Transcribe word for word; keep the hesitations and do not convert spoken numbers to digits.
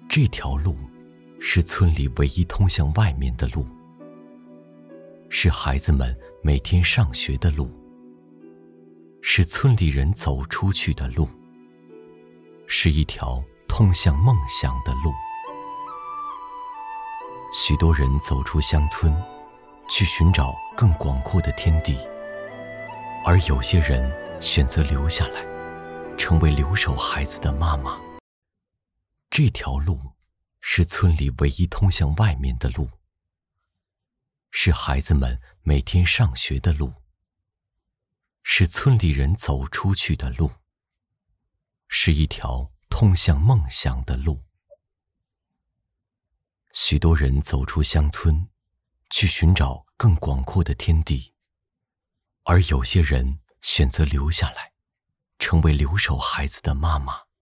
这条路是村里唯一通向外面的路，是孩子们每天上学的路，是村里人走出去的路，是一条通向梦想的路。许多人走出乡村，去寻找更广阔的天地，而有些人选择留下来，成为留守孩子的妈妈。这条路是村里唯一通向外面的路，是孩子们每天上学的路，是村里人走出去的路，是一条通向梦想的路。许多人走出乡村，去寻找更广阔的天地，而有些人选择留下来，成为留守孩子的妈妈。